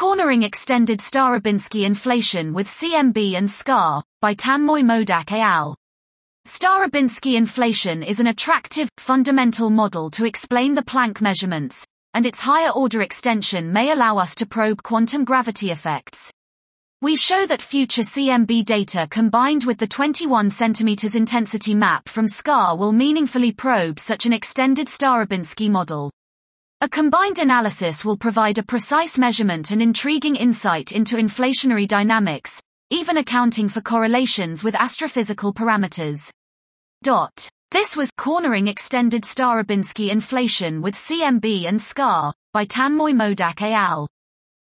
Cornering Extended Starobinsky Inflation with CMB and SCAR, by Tanmoy Modak et al. Starobinsky inflation is an attractive, fundamental model to explain the Planck measurements, and its higher-order extension may allow us to probe quantum gravity effects. We show that future CMB data combined with the 21 cm intensity map from SCAR will meaningfully probe such an extended Starobinsky model. A combined analysis will provide a precise measurement and intriguing insight into inflationary dynamics, even accounting for correlations with astrophysical parameters. This was Cornering Extended Starobinsky Inflation with CMB and SCAR, by Tanmoy Modak et al.